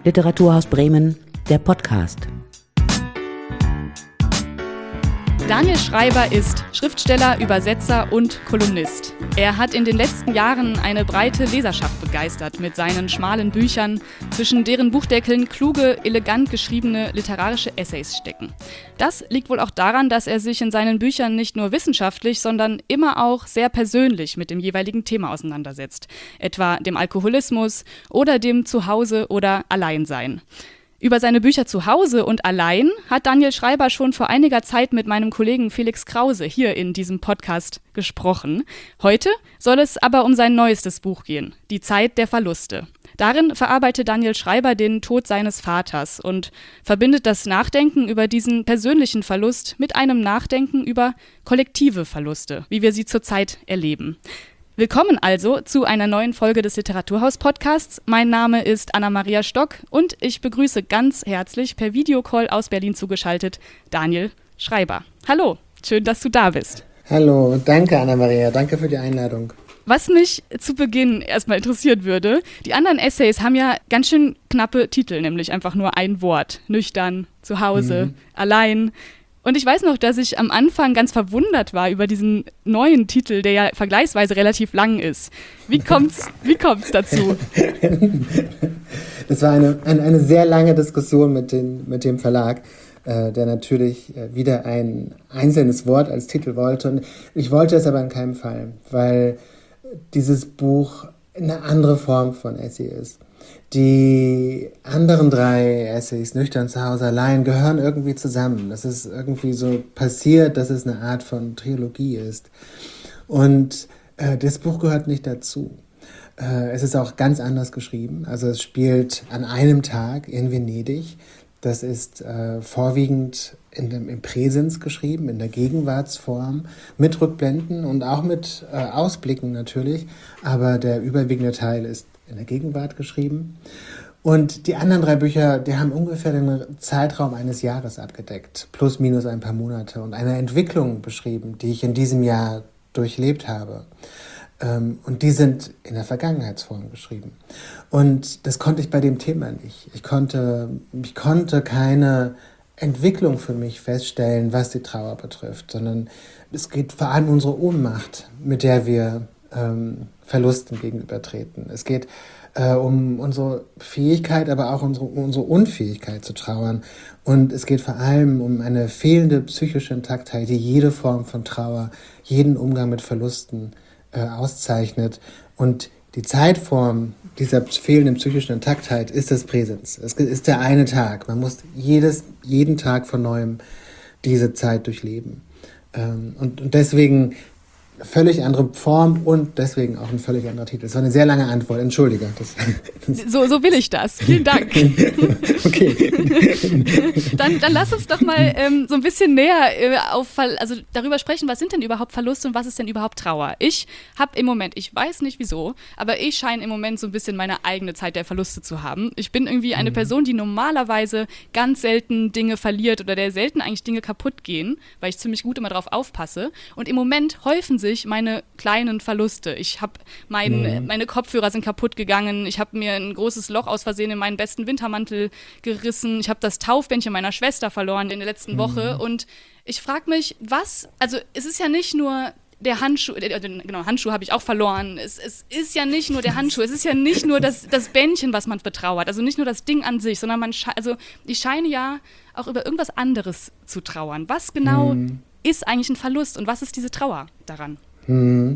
Literaturhaus Bremen, der Podcast. Daniel Schreiber ist Schriftsteller, Übersetzer und Kolumnist. Er hat in den letzten Jahren eine breite Leserschaft begeistert mit seinen schmalen Büchern, zwischen deren Buchdeckeln kluge, elegant geschriebene literarische Essays stecken. Das liegt wohl auch daran, dass er sich in seinen Büchern nicht nur wissenschaftlich, sondern immer auch sehr persönlich mit dem jeweiligen Thema auseinandersetzt, etwa dem Alkoholismus oder dem Zuhause oder Alleinsein. Über seine Bücher Zuhause und Allein hat Daniel Schreiber schon vor einiger Zeit mit meinem Kollegen Felix Krause hier in diesem Podcast gesprochen. Heute soll es aber um sein neuestes Buch gehen, Die Zeit der Verluste. Darin verarbeitet Daniel Schreiber den Tod seines Vaters und verbindet das Nachdenken über diesen persönlichen Verlust mit einem Nachdenken über kollektive Verluste, wie wir sie zurzeit erleben. Willkommen also zu einer neuen Folge des Literaturhaus-Podcasts. Mein Name ist Anna-Maria Stock und ich begrüße ganz herzlich per Videocall aus Berlin zugeschaltet Daniel Schreiber. Hallo, schön, dass du da bist. Hallo, danke Anna-Maria, danke für die Einladung. Was mich zu Beginn erstmal interessieren würde, die anderen Essays haben ja ganz schön knappe Titel, nämlich einfach nur ein Wort. Nüchtern, Zuhause, Allein. Und ich weiß noch, dass ich am Anfang ganz verwundert war über diesen neuen Titel, der ja vergleichsweise relativ lang ist. Wie kommt's dazu? Das war eine sehr lange Diskussion mit dem Verlag, der natürlich wieder ein einzelnes Wort als Titel wollte. Und ich wollte es aber in keinem Fall, weil dieses Buch eine andere Form von Essay ist. Die anderen 3 Essays, Nüchtern, Zuhause, Allein, gehören irgendwie zusammen. Das ist irgendwie so passiert, dass es eine Art von Trilogie ist. Und das Buch gehört nicht dazu. Es ist auch ganz anders geschrieben. Also es spielt an einem Tag in Venedig. Das ist vorwiegend im Präsens geschrieben, in der Gegenwartsform, mit Rückblenden und auch mit Ausblicken natürlich. Aber der überwiegende Teil ist in der Gegenwart geschrieben. Und die anderen 3 Bücher, die haben ungefähr den Zeitraum eines Jahres abgedeckt, plus minus ein paar Monate, und eine Entwicklung beschrieben, die ich in diesem Jahr durchlebt habe. Und die sind in der Vergangenheitsform geschrieben. Und das konnte ich bei dem Thema nicht. Ich konnte keine Entwicklung für mich feststellen, was die Trauer betrifft, sondern es geht vor allem um unsere Ohnmacht, mit der wir Verlusten gegenübertreten. Es geht um unsere Fähigkeit, aber auch unsere Unfähigkeit zu trauern. Und es geht vor allem um eine fehlende psychische Intaktheit, die jede Form von Trauer, jeden Umgang mit Verlusten auszeichnet. Und die Zeitform dieser fehlenden psychischen Intaktheit ist das Präsens. Es ist der eine Tag. Man muss jeden Tag von Neuem diese Zeit durchleben. Und deswegen völlig andere Form und deswegen auch ein völlig anderer Titel. Das war eine sehr lange Antwort, entschuldige. So will ich das. Vielen Dank. Okay. Dann lass uns doch mal so ein bisschen näher also darüber sprechen, was sind denn überhaupt Verluste und was ist denn überhaupt Trauer? Ich habe im Moment, ich weiß nicht wieso, aber ich scheine im Moment so ein bisschen meine eigene Zeit der Verluste zu haben. Ich bin irgendwie eine Person, die normalerweise ganz selten Dinge verliert oder der selten eigentlich Dinge kaputt gehen, weil ich ziemlich gut immer drauf aufpasse. Und im Moment häufen sich meine kleinen Verluste. Ich habe meine Kopfhörer sind kaputt gegangen. Ich habe mir ein großes Loch aus Versehen in meinen besten Wintermantel gerissen. Ich habe das Taufbändchen meiner Schwester verloren in der letzten Woche. Und ich frage mich, also es ist ja nicht nur der Handschuh, Handschuh habe ich auch verloren. Es ist ja nicht nur der Handschuh, es ist ja nicht nur das Bändchen, was man betrauert. Also nicht nur das Ding an sich, sondern ich scheine ja auch über irgendwas anderes zu trauern. Was genau ist eigentlich ein Verlust und was ist diese Trauer daran? Man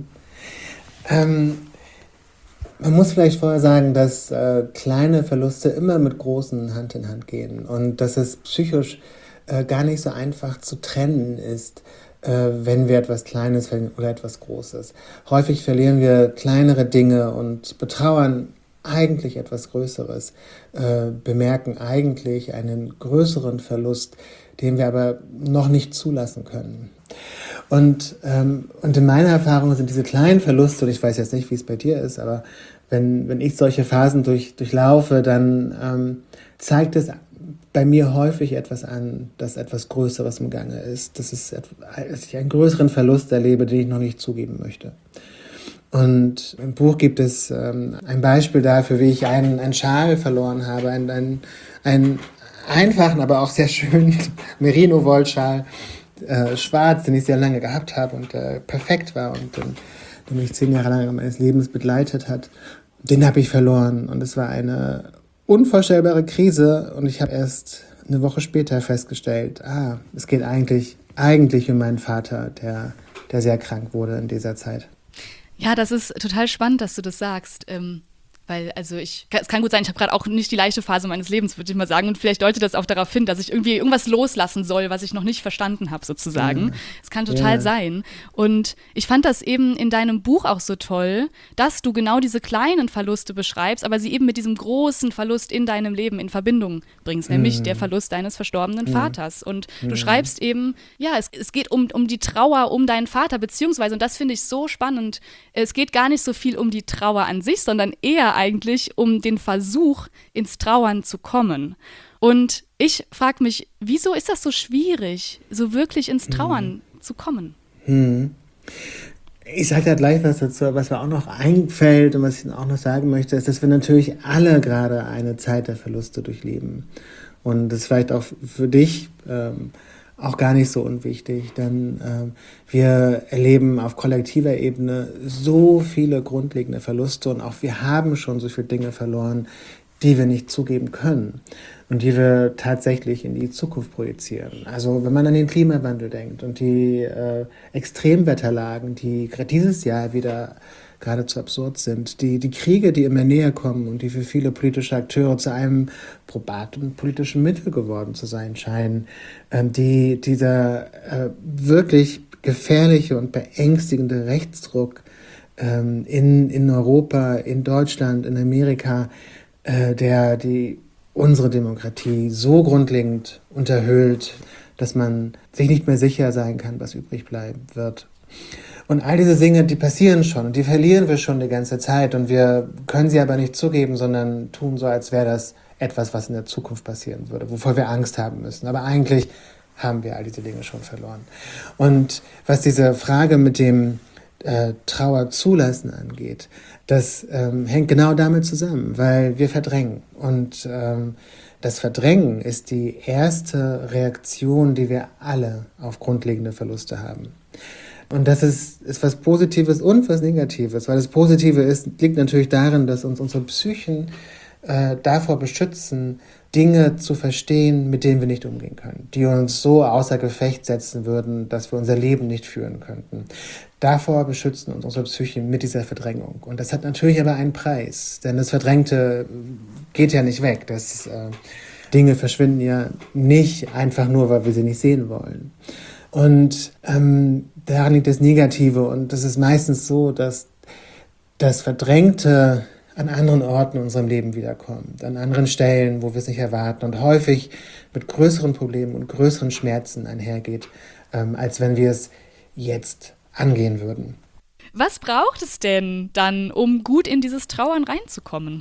muss vielleicht vorher sagen, dass kleine Verluste immer mit großen Hand in Hand gehen und dass es psychisch gar nicht so einfach zu trennen ist, wenn wir etwas Kleines verlieren oder etwas Großes. Häufig verlieren wir kleinere Dinge und betrauern eigentlich etwas Größeres, bemerken eigentlich einen größeren Verlust, den wir aber noch nicht zulassen können. Und in meiner Erfahrung sind diese kleinen Verluste, und ich weiß jetzt nicht, wie es bei dir ist, aber wenn ich solche Phasen durchlaufe, dann zeigt es bei mir häufig etwas an, dass etwas Größeres im Gange ist, dass ich einen größeren Verlust erlebe, den ich noch nicht zugeben möchte. Und im Buch gibt es ein Beispiel dafür, wie ich einen Schal verloren habe, einen einfachen, aber auch sehr schönen Merino-Wollschal, schwarz, den ich sehr lange gehabt habe und perfekt war und der mich 10 Jahre lang meines Lebens begleitet hat. Den habe ich verloren und es war eine unvorstellbare Krise und ich habe erst eine Woche später festgestellt, es geht eigentlich um meinen Vater, der sehr krank wurde in dieser Zeit. Ja, das ist total spannend, dass du das sagst. Weil, es kann gut sein, ich habe gerade auch nicht die leichte Phase meines Lebens, würde ich mal sagen. Und vielleicht deutet das auch darauf hin, dass ich irgendwie irgendwas loslassen soll, was ich noch nicht verstanden habe, sozusagen. Es kann total sein. Und ich fand das eben in deinem Buch auch so toll, dass du genau diese kleinen Verluste beschreibst, aber sie eben mit diesem großen Verlust in deinem Leben in Verbindung bringst, nämlich der Verlust deines verstorbenen Vaters. Und du schreibst eben, ja, es geht um die Trauer um deinen Vater, beziehungsweise, und das finde ich so spannend, es geht gar nicht so viel um die Trauer an sich, sondern eher eigentlich um den Versuch, ins Trauern zu kommen. Und ich frage mich, wieso ist das so schwierig, so wirklich ins Trauern zu kommen? Ich sage da gleich was dazu, was mir auch noch einfällt und was ich auch noch sagen möchte, ist, dass wir natürlich alle gerade eine Zeit der Verluste durchleben. Und das ist vielleicht auch für dich auch gar nicht so unwichtig, denn wir erleben auf kollektiver Ebene so viele grundlegende Verluste und auch wir haben schon so viele Dinge verloren, die wir nicht zugeben können und die wir tatsächlich in die Zukunft projizieren. Also wenn man an den Klimawandel denkt und die Extremwetterlagen, die gerade dieses Jahr wieder geradezu absurd sind, die Kriege, die immer näher kommen und die für viele politische Akteure zu einem probaten politischen Mittel geworden zu sein scheinen, dieser wirklich gefährliche und beängstigende Rechtsdruck in Europa, in Deutschland, in Amerika, der unsere Demokratie so grundlegend unterhöhlt, dass man sich nicht mehr sicher sein kann, was übrig bleiben wird. Und all diese Dinge, die passieren schon und die verlieren wir schon die ganze Zeit und wir können sie aber nicht zugeben, sondern tun so, als wäre das etwas, was in der Zukunft passieren würde, wovor wir Angst haben müssen. Aber eigentlich haben wir all diese Dinge schon verloren. Und was diese Frage mit dem Trauer zulassen angeht, das hängt genau damit zusammen, weil wir verdrängen. Und das Verdrängen ist die erste Reaktion, die wir alle auf grundlegende Verluste haben. Und das ist was Positives und was Negatives, weil das Positive liegt natürlich darin, dass uns unsere Psychen davor beschützen, Dinge zu verstehen, mit denen wir nicht umgehen können, die uns so außer Gefecht setzen würden, dass wir unser Leben nicht führen könnten. Davor beschützen uns unsere Psychen mit dieser Verdrängung. Und das hat natürlich aber einen Preis, denn das Verdrängte geht ja nicht weg. Dinge verschwinden ja nicht einfach nur, weil wir sie nicht sehen wollen. Und daran liegt das Negative und das ist meistens so, dass das Verdrängte an anderen Orten in unserem Leben wiederkommt, an anderen Stellen, wo wir es nicht erwarten und häufig mit größeren Problemen und größeren Schmerzen einhergeht, als wenn wir es jetzt angehen würden. Was braucht es denn dann, um gut in dieses Trauern reinzukommen?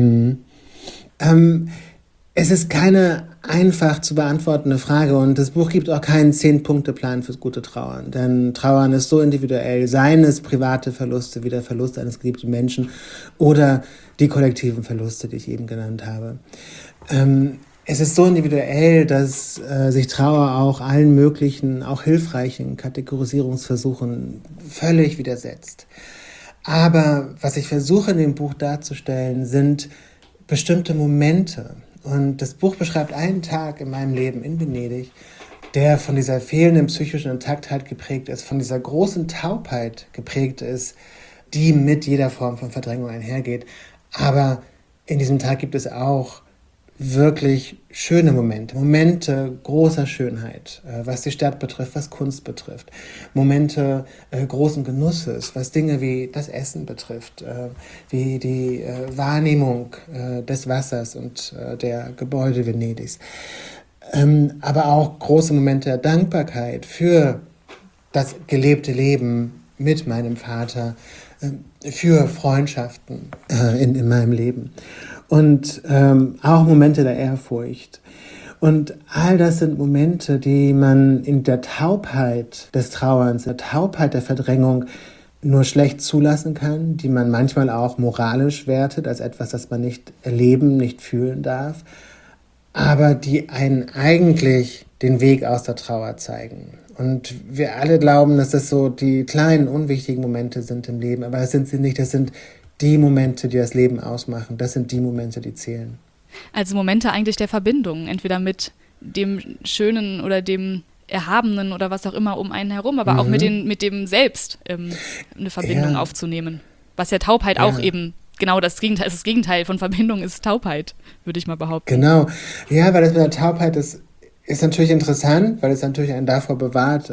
Es ist keine einfach zu beantwortende Frage und das Buch gibt auch keinen 10-Punkte-Plan fürs gute Trauern. Denn Trauern ist so individuell, seien es private Verluste wie der Verlust eines geliebten Menschen oder die kollektiven Verluste, die ich eben genannt habe. Es ist so individuell, dass sich Trauer auch allen möglichen, auch hilfreichen Kategorisierungsversuchen völlig widersetzt. Aber was ich versuche in dem Buch darzustellen, sind bestimmte Momente. Und das Buch beschreibt einen Tag in meinem Leben in Venedig, der von dieser fehlenden psychischen Intaktheit geprägt ist, von dieser großen Taubheit geprägt ist, die mit jeder Form von Verdrängung einhergeht. Aber in diesem Tag gibt es auch wirklich schöne Momente großer Schönheit, was die Stadt betrifft, was Kunst betrifft, Momente großen Genusses, was Dinge wie das Essen betrifft, wie die Wahrnehmung des Wassers und der Gebäude Venedigs, aber auch große Momente der Dankbarkeit für das gelebte Leben mit meinem Vater, für Freundschaften in meinem Leben. Und auch Momente der Ehrfurcht. Und all das sind Momente, die man in der Taubheit des Trauerns, der Taubheit der Verdrängung nur schlecht zulassen kann, die man manchmal auch moralisch wertet als etwas, das man nicht erleben, nicht fühlen darf, aber die einen eigentlich den Weg aus der Trauer zeigen. Und wir alle glauben, dass das so die kleinen, unwichtigen Momente sind im Leben, aber das sind sie nicht, das sind die Momente, die das Leben ausmachen, das sind die Momente, die zählen. Also Momente eigentlich der Verbindung, entweder mit dem Schönen oder dem Erhabenen oder was auch immer um einen herum, aber auch mit dem Selbst eine Verbindung aufzunehmen. Was ja Taubheit auch eben genau das Gegenteil von Verbindung ist Taubheit, würde ich mal behaupten. Genau. Ja, weil das mit der Taubheit ist natürlich interessant, weil es natürlich einen davor bewahrt,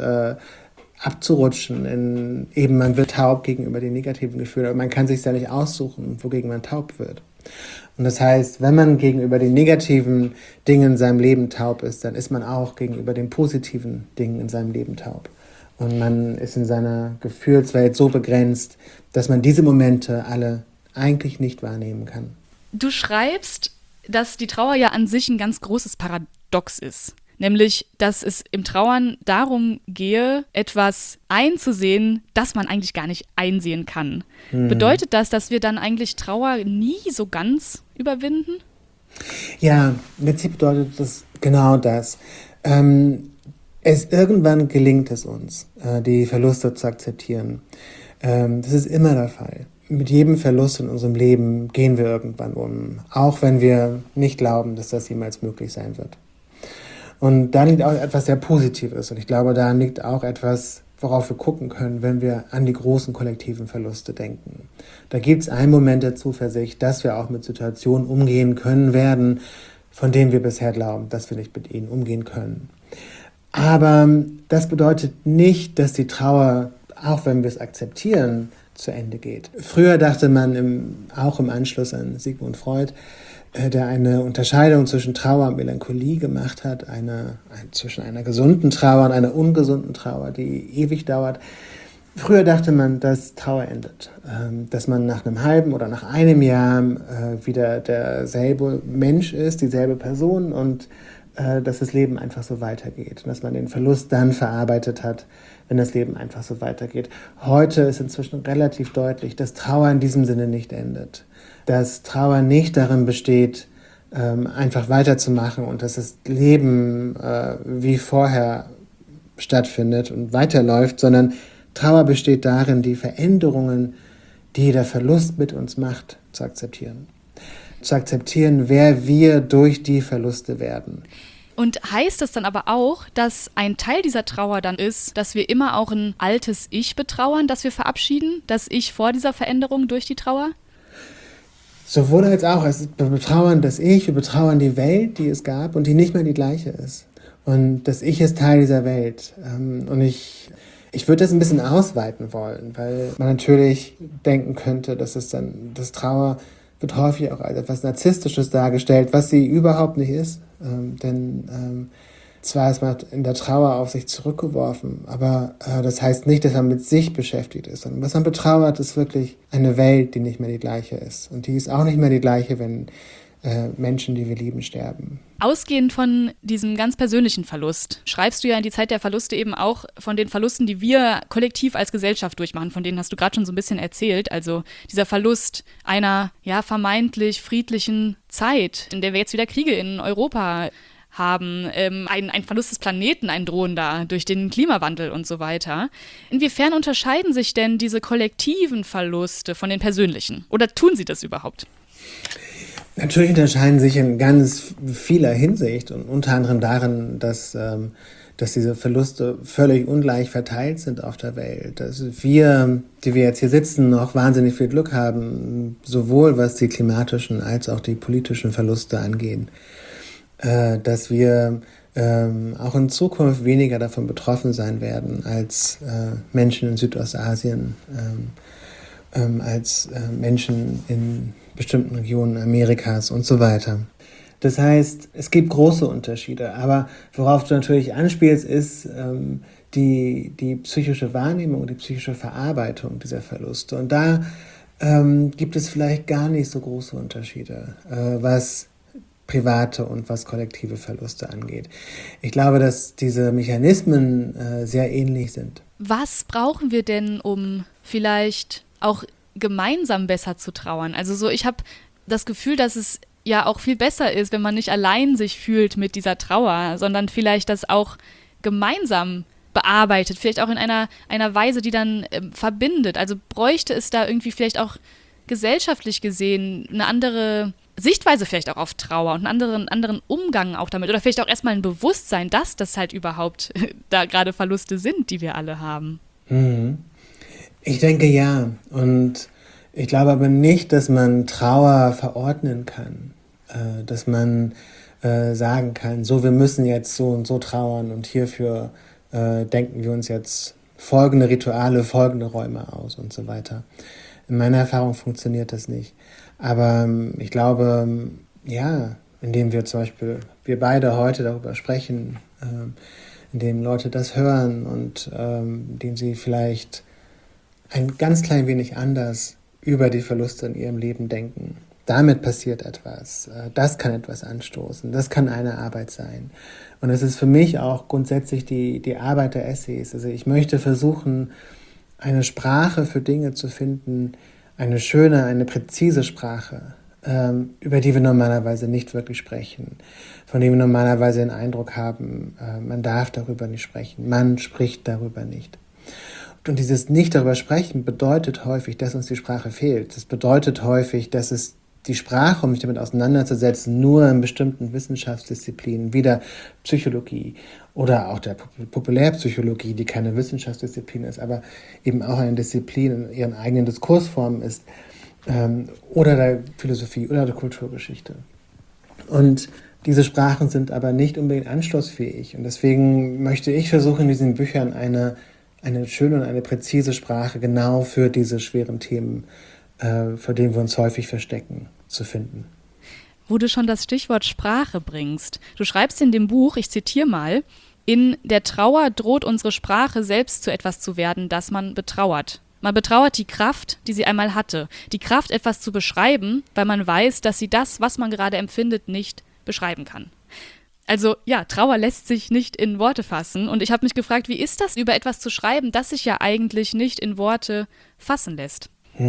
abzurutschen. Man wird taub gegenüber den negativen Gefühlen, aber man kann sich ja nicht aussuchen, wogegen man taub wird. Und das heißt, wenn man gegenüber den negativen Dingen in seinem Leben taub ist, dann ist man auch gegenüber den positiven Dingen in seinem Leben taub. Und man ist in seiner Gefühlswelt so begrenzt, dass man diese Momente alle eigentlich nicht wahrnehmen kann. Du schreibst, dass die Trauer ja an sich ein ganz großes Paradox ist. Nämlich, dass es im Trauern darum gehe, etwas einzusehen, das man eigentlich gar nicht einsehen kann. Bedeutet das, dass wir dann eigentlich Trauer nie so ganz überwinden? Ja, im Prinzip bedeutet das genau das. Irgendwann gelingt es uns, die Verluste zu akzeptieren. Das ist immer der Fall. Mit jedem Verlust in unserem Leben gehen wir irgendwann um, auch wenn wir nicht glauben, dass das jemals möglich sein wird. Und da liegt auch etwas sehr Positives. Und ich glaube, da liegt auch etwas, worauf wir gucken können, wenn wir an die großen kollektiven Verluste denken. Da gibt es einen Moment der Zuversicht, dass wir auch mit Situationen umgehen können werden, von denen wir bisher glauben, dass wir nicht mit ihnen umgehen können. Aber das bedeutet nicht, dass die Trauer, auch wenn wir es akzeptieren, zu Ende geht. Früher dachte man auch im Anschluss an Sigmund Freud, der eine Unterscheidung zwischen Trauer und Melancholie gemacht hat, zwischen einer gesunden Trauer und einer ungesunden Trauer, die ewig dauert. Früher dachte man, dass Trauer endet, dass man nach einem halben oder nach einem Jahr wieder derselbe Mensch ist, dieselbe Person und dass das Leben einfach so weitergeht und dass man den Verlust dann verarbeitet hat, wenn das Leben einfach so weitergeht. Heute ist inzwischen relativ deutlich, dass Trauer in diesem Sinne nicht endet. Dass Trauer nicht darin besteht, einfach weiterzumachen und dass das Leben wie vorher stattfindet und weiterläuft, sondern Trauer besteht darin, die Veränderungen, die der Verlust mit uns macht, zu akzeptieren. Zu akzeptieren, wer wir durch die Verluste werden. Und heißt das dann aber auch, dass ein Teil dieser Trauer dann ist, dass wir immer auch ein altes Ich betrauern, das wir verabschieden, das Ich vor dieser Veränderung durch die Trauer? Sowohl als auch. Wir betrauern das Ich, wir betrauern die Welt, die es gab und die nicht mehr die gleiche ist. Und das Ich ist Teil dieser Welt. Und ich würde das ein bisschen ausweiten wollen, weil man natürlich denken könnte, dass das Trauer wird häufig auch als etwas Narzisstisches dargestellt, was sie überhaupt nicht ist. Denn zwar ist man in der Trauer auf sich zurückgeworfen, aber das heißt nicht, dass man mit sich beschäftigt ist. Und was man betrauert, ist wirklich eine Welt, die nicht mehr die gleiche ist. Und die ist auch nicht mehr die gleiche, wenn Menschen, die wir lieben, sterben. Ausgehend von diesem ganz persönlichen Verlust schreibst du ja in die Zeit der Verluste eben auch von den Verlusten, die wir kollektiv als Gesellschaft durchmachen. Von denen hast du gerade schon so ein bisschen erzählt. Also dieser Verlust einer vermeintlich friedlichen Zeit, in der wir jetzt wieder Kriege in Europa haben, ein Verlust des Planeten, ein drohender durch den Klimawandel und so weiter. Inwiefern unterscheiden sich denn diese kollektiven Verluste von den persönlichen? Oder tun sie das überhaupt? Natürlich unterscheiden sich in ganz vieler Hinsicht und unter anderem darin, dass diese Verluste völlig ungleich verteilt sind auf der Welt. Dass wir, die wir jetzt hier sitzen, noch wahnsinnig viel Glück haben, sowohl was die klimatischen als auch die politischen Verluste angehen. Dass wir auch in Zukunft weniger davon betroffen sein werden als Menschen in Südostasien, als Menschen in bestimmten Regionen Amerikas und so weiter. Das heißt, es gibt große Unterschiede, aber worauf du natürlich anspielst, ist die psychische Wahrnehmung, die psychische Verarbeitung dieser Verluste. Und da gibt es vielleicht gar nicht so große Unterschiede, was private und was kollektive Verluste angeht. Ich glaube, dass diese Mechanismen sehr ähnlich sind. Was brauchen wir denn, um vielleicht auch gemeinsam besser zu trauern. Also so, ich habe das Gefühl, dass es ja auch viel besser ist, wenn man nicht allein sich fühlt mit dieser Trauer, sondern vielleicht das auch gemeinsam bearbeitet, vielleicht auch in einer Weise, die dann verbindet. Also bräuchte es da irgendwie vielleicht auch gesellschaftlich gesehen eine andere Sichtweise vielleicht auch auf Trauer und einen anderen Umgang auch damit oder vielleicht auch erstmal ein Bewusstsein, dass das halt überhaupt da gerade Verluste sind, die wir alle haben. Ich denke ja, und ich glaube aber nicht, dass man Trauer verordnen kann, dass man sagen kann, so, wir müssen jetzt so und so trauern und hierfür denken wir uns jetzt folgende Rituale, folgende Räume aus und so weiter. In meiner Erfahrung funktioniert das nicht. Aber ich glaube, ja, indem wir zum Beispiel, wir beide heute darüber sprechen, indem Leute das hören und indem sie vielleicht ein ganz klein wenig anders über die Verluste in ihrem Leben denken. Damit passiert etwas. Das kann etwas anstoßen. Das kann eine Arbeit sein. Und es ist für mich auch grundsätzlich die Arbeit der Essays. Also ich möchte versuchen, eine Sprache für Dinge zu finden, eine schöne, eine präzise Sprache, über die wir normalerweise nicht wirklich sprechen, von der wir normalerweise den Eindruck haben, man darf darüber nicht sprechen, man spricht darüber nicht. Und dieses Nicht darüber sprechen bedeutet häufig, dass uns die Sprache fehlt. Das bedeutet häufig, dass es die Sprache, um sich damit auseinanderzusetzen, nur in bestimmten Wissenschaftsdisziplinen, wie der Psychologie oder auch der Populärpsychologie, die keine Wissenschaftsdisziplin ist, aber eben auch eine Disziplin in ihren eigenen Diskursformen ist, oder der Philosophie oder der Kulturgeschichte. Und diese Sprachen sind aber nicht unbedingt anschlussfähig. Und deswegen möchte ich versuchen, in diesen Büchern eine schöne und eine präzise Sprache genau für diese schweren Themen, vor denen wir uns häufig verstecken, zu finden. Wo du schon das Stichwort Sprache bringst. Du schreibst in dem Buch, ich zitiere mal, in der Trauer droht unsere Sprache selbst zu etwas zu werden, das man betrauert. Man betrauert die Kraft, die sie einmal hatte. Die Kraft, etwas zu beschreiben, weil man weiß, dass sie das, was man gerade empfindet, nicht beschreiben kann. Also ja, Trauer lässt sich nicht in Worte fassen. Und ich habe mich gefragt, wie ist das, über etwas zu schreiben, das sich ja eigentlich nicht in Worte fassen lässt?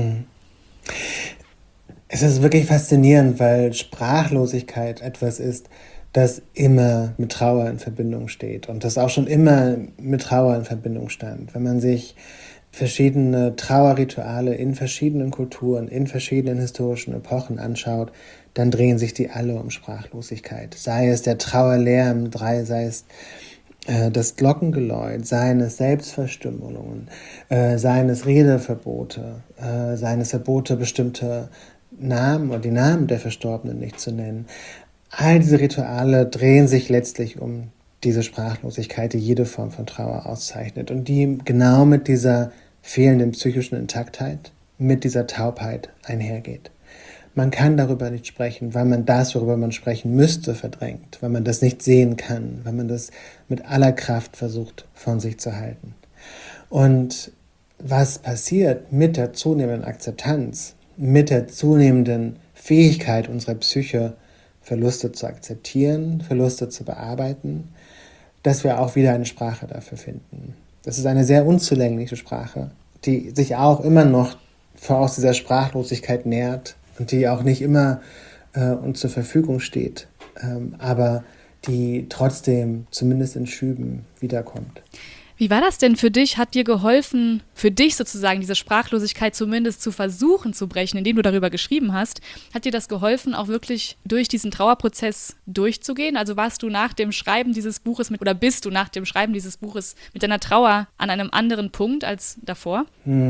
Es ist wirklich faszinierend, weil Sprachlosigkeit etwas ist, das immer mit Trauer in Verbindung steht und das auch schon immer mit Trauer in Verbindung stand. Wenn man sich verschiedene Trauerrituale in verschiedenen Kulturen, in verschiedenen historischen Epochen anschaut, dann drehen sich die alle um Sprachlosigkeit. Sei es der Trauerlärm, sei es das Glockengeläut, seien es Selbstverstümmelungen, seien es Redeverbote, seien es Verbote, bestimmte Namen oder die Namen der Verstorbenen nicht zu nennen. All diese Rituale drehen sich letztlich um diese Sprachlosigkeit, die jede Form von Trauer auszeichnet und die genau mit dieser fehlenden psychischen Intaktheit, mit dieser Taubheit einhergeht. Man kann darüber nicht sprechen, weil man das, worüber man sprechen müsste, verdrängt, weil man das nicht sehen kann, weil man das mit aller Kraft versucht, von sich zu halten. Und was passiert mit der zunehmenden Akzeptanz, mit der zunehmenden Fähigkeit unserer Psyche, Verluste zu akzeptieren, Verluste zu bearbeiten, dass wir auch wieder eine Sprache dafür finden. Das ist eine sehr unzulängliche Sprache, die sich auch immer noch aus dieser Sprachlosigkeit nährt und die auch nicht immer uns zur Verfügung steht, aber die trotzdem zumindest in Schüben wiederkommt. Wie war das denn für dich? Hat dir geholfen, für dich sozusagen diese Sprachlosigkeit zumindest zu versuchen zu brechen, indem du darüber geschrieben hast? Hat dir das geholfen, auch wirklich durch diesen Trauerprozess durchzugehen? Also warst du nach dem Schreiben dieses Buches bist du nach dem Schreiben dieses Buches mit deiner Trauer an einem anderen Punkt als davor?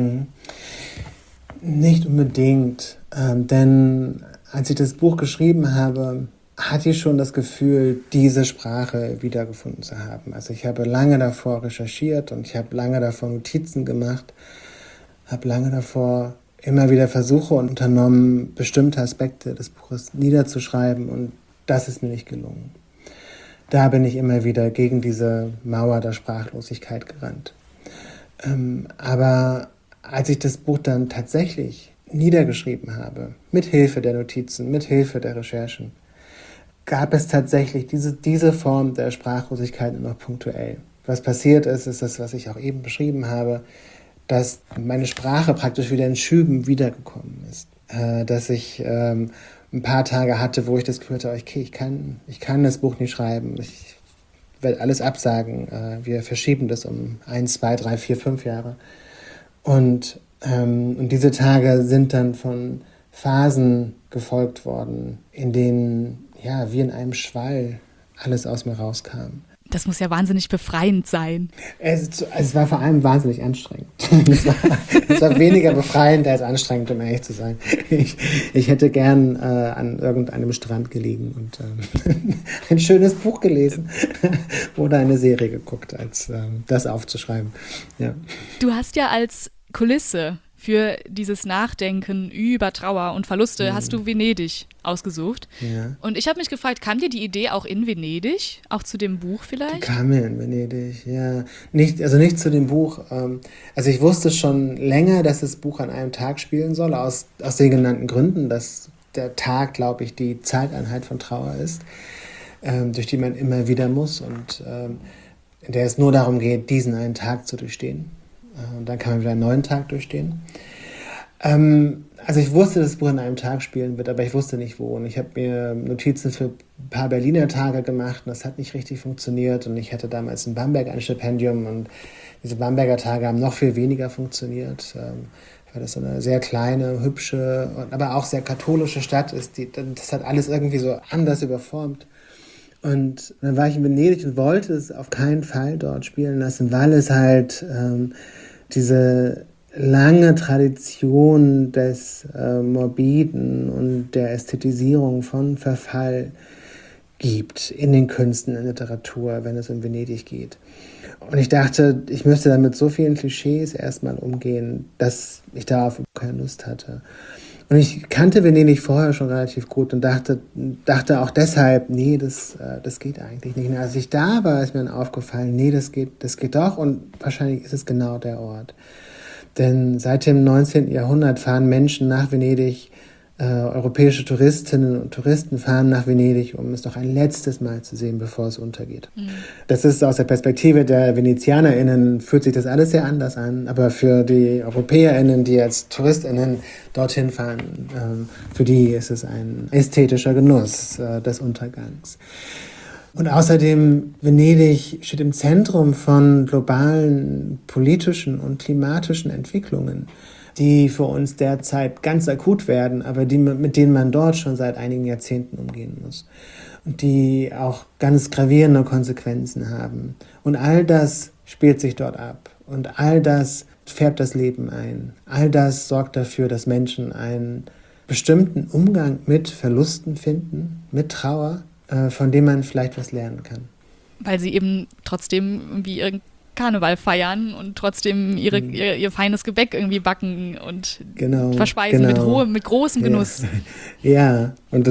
Nicht unbedingt, denn als ich das Buch geschrieben habe, hatte ich schon das Gefühl, diese Sprache wiedergefunden zu haben. Also ich habe lange davor recherchiert und ich habe lange davor Notizen gemacht, habe lange davor immer wieder Versuche unternommen, bestimmte Aspekte des Buches niederzuschreiben und das ist mir nicht gelungen. Da bin ich immer wieder gegen diese Mauer der Sprachlosigkeit gerannt. Aber als ich das Buch dann tatsächlich niedergeschrieben habe, mit Hilfe der Notizen, mit Hilfe der Recherchen, gab es tatsächlich diese Form der Sprachlosigkeit nur noch punktuell. Was passiert ist das, was ich auch eben beschrieben habe. dass meine Sprache praktisch wieder in Schüben wiedergekommen ist. Dass ich ein paar Tage hatte, wo ich das Gefühl hatte, okay, ich kann das Buch nicht schreiben. Ich werde alles absagen. Wir verschieben das um 1, 2, 3, 4, 5 Jahre. Und diese Tage sind dann von Phasen gefolgt worden, in denen, ja, wie in einem Schwall alles aus mir rauskam. Das muss ja wahnsinnig befreiend sein. Es war vor allem wahnsinnig anstrengend. Es war weniger befreiend als anstrengend, um ehrlich zu sein. Ich hätte gern an irgendeinem Strand gelegen und ein schönes Buch gelesen oder eine Serie geguckt, als das aufzuschreiben. Ja. Du hast ja als Kulisse für dieses Nachdenken über Trauer und Verluste hast du Venedig ausgesucht. Ja. Und ich habe mich gefragt, kam dir die Idee auch in Venedig, auch zu dem Buch vielleicht? Die kam mir in Venedig, ja. Nicht zu dem Buch. Also ich wusste schon länger, dass das Buch an einem Tag spielen soll, aus den genannten Gründen, dass der Tag, glaube ich, die Zeiteinheit von Trauer ist, durch die man immer wieder muss und in der es nur darum geht, diesen einen Tag zu durchstehen. Und dann kann man wieder einen neuen Tag durchstehen. Also ich wusste, dass das Buch an einem Tag spielen wird, aber ich wusste nicht wo. Und ich habe mir Notizen für ein paar Berliner Tage gemacht und das hat nicht richtig funktioniert. Und ich hatte damals in Bamberg ein Stipendium und diese Bamberger Tage haben noch viel weniger funktioniert, weil das so eine sehr kleine, hübsche, aber auch sehr katholische Stadt ist. Das hat alles irgendwie so anders überformt. Und dann war ich in Venedig und wollte es auf keinen Fall dort spielen lassen, weil es halt diese lange Tradition des Morbiden und der Ästhetisierung von Verfall gibt in den Künsten, in der Literatur, wenn es um Venedig geht. Und ich dachte, ich müsste dann mit so vielen Klischees erstmal umgehen, dass ich darauf keine Lust hatte. Und ich kannte Venedig vorher schon relativ gut und dachte auch deshalb, nee, das geht eigentlich nicht. Und als ich da war, ist mir dann aufgefallen, nee, das geht doch und wahrscheinlich ist es genau der Ort. Denn seit dem 19. Jahrhundert fahren Menschen nach Venedig, europäische Touristinnen und Touristen fahren nach Venedig, um es noch ein letztes Mal zu sehen, bevor es untergeht. Mhm. Das ist aus der Perspektive der VenezianerInnen, fühlt sich das alles sehr anders an, aber für die EuropäerInnen, die als TouristInnen dorthin fahren, für die ist es ein ästhetischer Genuss des Untergangs. Und außerdem, Venedig steht im Zentrum von globalen politischen und klimatischen Entwicklungen, die für uns derzeit ganz akut werden, aber mit denen man dort schon seit einigen Jahrzehnten umgehen muss. Und die auch ganz gravierende Konsequenzen haben. Und all das spielt sich dort ab. Und all das färbt das Leben ein. All das sorgt dafür, dass Menschen einen bestimmten Umgang mit Verlusten finden, mit Trauer, von dem man vielleicht was lernen kann. Weil sie eben trotzdem irgendwie ihren Karneval feiern und trotzdem ihr feines Gebäck irgendwie backen und verspeisen mit großem Genuss. Ja, und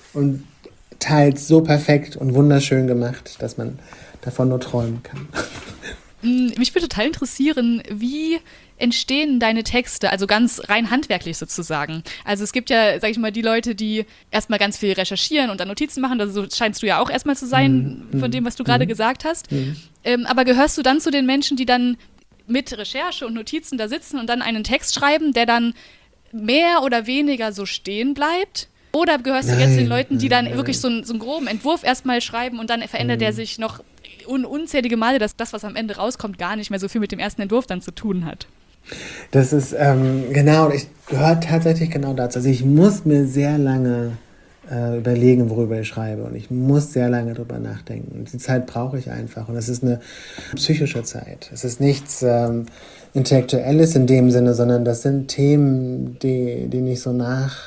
teils so perfekt und wunderschön gemacht, dass man davon nur träumen kann. Mich würde total interessieren, wie entstehen deine Texte, also ganz rein handwerklich sozusagen. Also es gibt ja, sag ich mal, die Leute, die erstmal ganz viel recherchieren und dann Notizen machen, also so scheinst du ja auch erstmal zu sein, von dem, was du gerade gesagt hast. Aber gehörst du dann zu den Menschen, die dann mit Recherche und Notizen da sitzen und dann einen Text schreiben, der dann mehr oder weniger so stehen bleibt? Oder gehörst du jetzt den Leuten, die dann wirklich so einen groben Entwurf erstmal schreiben und dann verändert der sich noch unzählige Male, dass das, was am Ende rauskommt, gar nicht mehr so viel mit dem ersten Entwurf dann zu tun hat? Das ist, ich gehöre tatsächlich genau dazu. Also ich muss mir sehr lange überlegen, worüber ich schreibe und ich muss sehr lange drüber nachdenken. Die Zeit brauche ich einfach und es ist eine psychische Zeit. Es ist nichts Intellektuelles in dem Sinne, sondern das sind Themen, denen ich so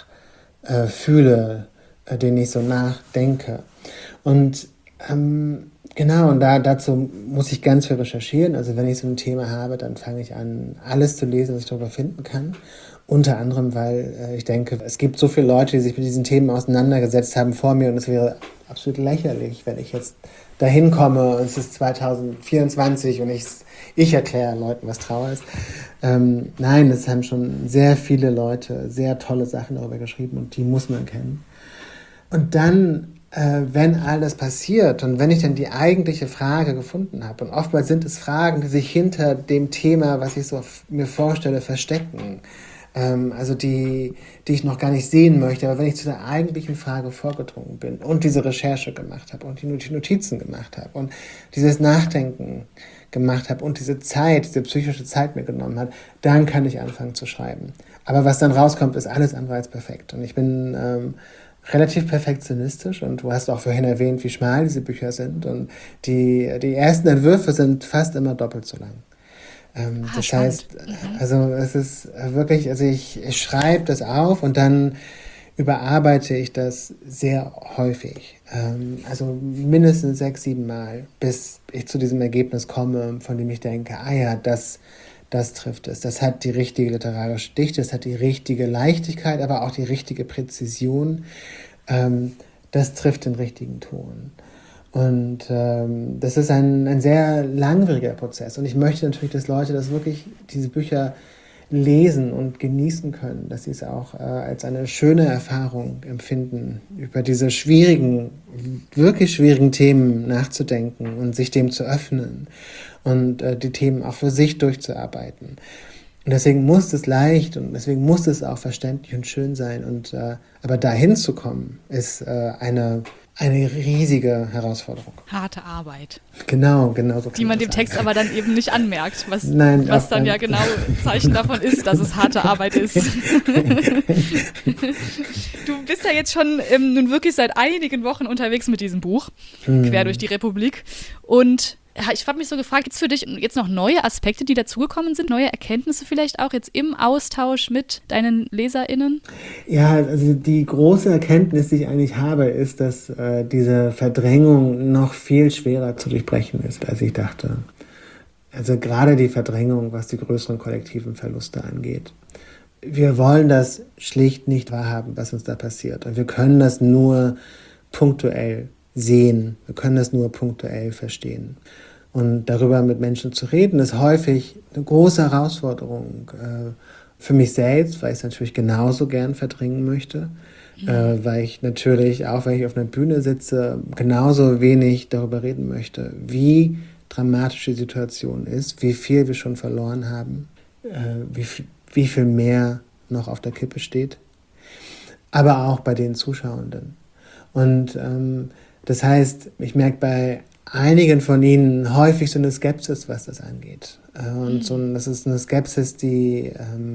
nachfühle, denen ich so nachdenke. Und und dazu muss ich ganz viel recherchieren. Also wenn ich so ein Thema habe, dann fange ich an, alles zu lesen, was ich darüber finden kann. Unter anderem, weil ich denke, es gibt so viele Leute, die sich mit diesen Themen auseinandergesetzt haben vor mir und es wäre absolut lächerlich, wenn ich jetzt dahin komme und es ist 2024 und ich erkläre Leuten, was Trauer ist. Nein, es haben schon sehr viele Leute sehr tolle Sachen darüber geschrieben und die muss man kennen. Und dann wenn all das passiert und wenn ich dann die eigentliche Frage gefunden habe, und oftmals sind es Fragen, die sich hinter dem Thema, was ich so mir vorstelle, verstecken, also die ich noch gar nicht sehen möchte, aber wenn ich zu der eigentlichen Frage vorgedrungen bin und diese Recherche gemacht habe und die Notizen gemacht habe und dieses Nachdenken gemacht habe und diese psychische Zeit mir genommen hat, dann kann ich anfangen zu schreiben. Aber was dann rauskommt, ist alles andere als perfekt. Und ich bin relativ perfektionistisch, und du hast auch vorhin erwähnt, wie schmal diese Bücher sind, und die ersten Entwürfe sind fast immer doppelt so lang. Das spannend. heißt, also es ist wirklich, also ich schreibe das auf und dann überarbeite ich das sehr häufig. Also mindestens 6, 7 Mal, bis ich zu diesem Ergebnis komme, von dem ich denke, das trifft es. Das hat die richtige literarische Dichte, das hat die richtige Leichtigkeit, aber auch die richtige Präzision. Das trifft den richtigen Ton. Und das ist ein sehr langwieriger Prozess. Und ich möchte natürlich, dass Leute diese Bücher lesen und genießen können, dass sie es auch als eine schöne Erfahrung empfinden, über diese wirklich schwierigen Themen nachzudenken und sich dem zu öffnen und die Themen auch für sich durchzuarbeiten. Und deswegen muss es leicht und deswegen muss es auch verständlich und schön sein. Und aber dahin zu kommen, ist eine riesige Herausforderung. Harte Arbeit. Genau so. Die man dem Text aber dann eben nicht anmerkt, was dann ja genau Zeichen davon ist, dass es harte Arbeit ist. Du bist ja jetzt schon nun wirklich seit einigen Wochen unterwegs mit diesem Buch, quer durch die Republik. Und ich habe mich so gefragt, gibt es für dich jetzt noch neue Aspekte, die dazugekommen sind, neue Erkenntnisse vielleicht auch jetzt im Austausch mit deinen LeserInnen? Ja, also die große Erkenntnis, die ich eigentlich habe, ist, dass diese Verdrängung noch viel schwerer zu durchbrechen ist, als ich dachte. Also gerade die Verdrängung, was die größeren kollektiven Verluste angeht. Wir wollen das schlicht nicht wahrhaben, was uns da passiert. Und wir können das nur punktuell sehen. Wir können das nur punktuell verstehen. Und darüber mit Menschen zu reden, ist häufig eine große Herausforderung. Für mich selbst, weil ich es natürlich genauso gern verdrängen möchte. Weil ich natürlich, auch wenn ich auf einer Bühne sitze, genauso wenig darüber reden möchte, wie dramatisch die Situation ist, wie viel wir schon verloren haben, wie viel mehr noch auf der Kippe steht. Aber auch bei den Zuschauenden. Und das heißt, ich merke bei einigen von ihnen häufig so eine Skepsis, was das angeht. Und das ist eine Skepsis, die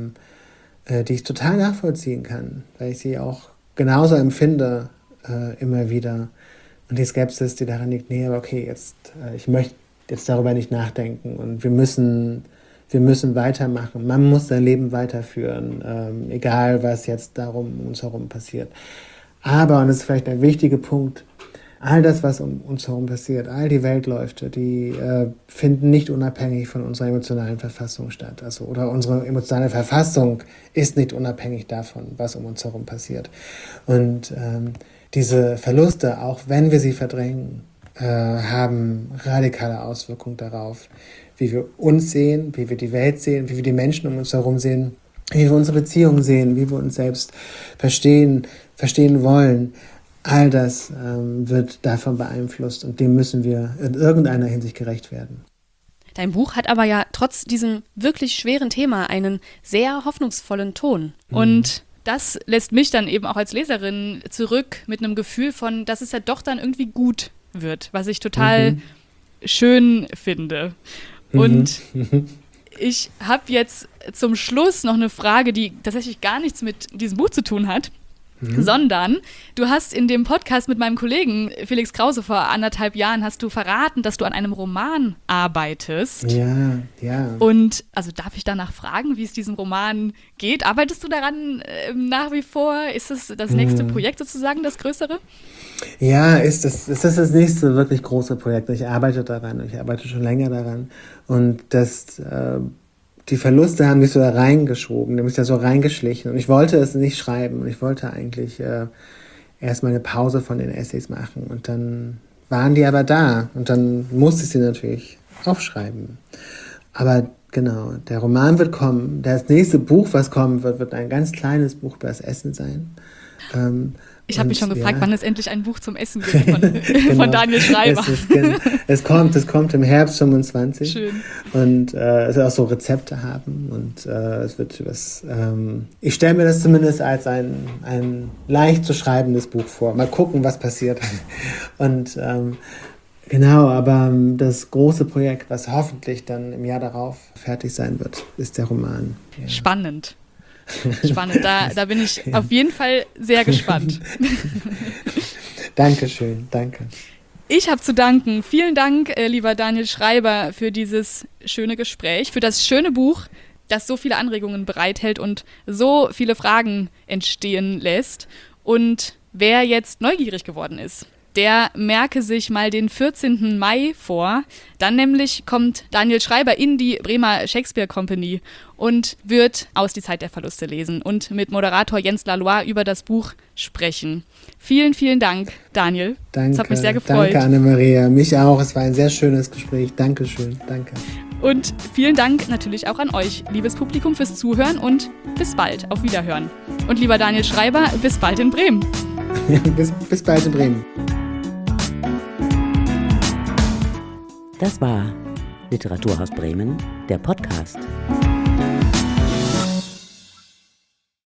ich total nachvollziehen kann, weil ich sie auch genauso empfinde immer wieder. Und die Skepsis, die daran liegt, nee, aber okay, ich möchte jetzt darüber nicht nachdenken und wir müssen weitermachen. Man muss sein Leben weiterführen, egal was jetzt darum uns herum passiert. Aber, und das ist vielleicht ein wichtiger Punkt, all das, was um uns herum passiert, all die Weltläufe, die finden nicht unabhängig von unserer emotionalen Verfassung statt. Oder unsere emotionale Verfassung ist nicht unabhängig davon, was um uns herum passiert. Und diese Verluste, auch wenn wir sie verdrängen, haben radikale Auswirkungen darauf, wie wir uns sehen, wie wir die Welt sehen, wie wir die Menschen um uns herum sehen, wie wir unsere Beziehungen sehen, wie wir uns selbst verstehen wollen. All das wird davon beeinflusst und dem müssen wir in irgendeiner Hinsicht gerecht werden. Dein Buch hat aber ja trotz diesem wirklich schweren Thema einen sehr hoffnungsvollen Ton. Und das lässt mich dann eben auch als Leserin zurück mit einem Gefühl von, dass es ja doch dann irgendwie gut wird, was ich total schön finde. Und ich habe jetzt zum Schluss noch eine Frage, die tatsächlich gar nichts mit diesem Buch zu tun hat, sondern du hast in dem Podcast mit meinem Kollegen Felix Krause vor 1,5 Jahren hast du verraten, dass du an einem Roman arbeitest. Ja. Und also darf ich danach fragen, wie es diesem Roman geht? Arbeitest du daran nach wie vor? Ist es das nächste Projekt sozusagen, das größere? Ja, das ist das nächste wirklich große Projekt. Ich arbeite daran, ich arbeite schon länger daran. Und die Verluste haben mich so da reingeschoben, die haben mich da so reingeschlichen. Und ich wollte es nicht schreiben. Und ich wollte eigentlich erstmal eine Pause von den Essays machen. Und dann waren die aber da. Und dann musste ich sie natürlich aufschreiben. Aber Genau, der Roman wird kommen. Das nächste Buch, was kommen wird, wird ein ganz kleines Buch über das Essen sein. Ich habe mich schon gefragt, wann es endlich ein Buch zum Essen gibt genau. Von Daniel Schreiber. Es kommt im Herbst 25. Schön. Und es wird auch so Rezepte haben. Und es wird ich stelle mir das zumindest als ein leicht zu schreibendes Buch vor. Mal gucken, was passiert. Und genau, aber das große Projekt, was hoffentlich dann im Jahr darauf fertig sein wird, ist der Roman. Ja. Spannend. Da bin ich auf jeden Fall sehr gespannt. Dankeschön, danke. Ich habe zu danken. Vielen Dank, lieber Daniel Schreiber, für dieses schöne Gespräch, für das schöne Buch, das so viele Anregungen bereithält und so viele Fragen entstehen lässt. Und wer jetzt neugierig geworden ist, der merke sich mal den 14. Mai vor. Dann nämlich kommt Daniel Schreiber in die Bremer Shakespeare Company und wird aus Die Zeit der Verluste lesen und mit Moderator Jens Laloy über das Buch sprechen. Vielen, vielen Dank, Daniel. Danke, es hat mich sehr gefreut. Danke, Annemaria. Mich auch. Es war ein sehr schönes Gespräch. Dankeschön. Danke. Und vielen Dank natürlich auch an euch, liebes Publikum, fürs Zuhören und bis bald. Auf Wiederhören. Und lieber Daniel Schreiber, bis bald in Bremen. bis bald in Bremen. Das war Literaturhaus Bremen, der Podcast.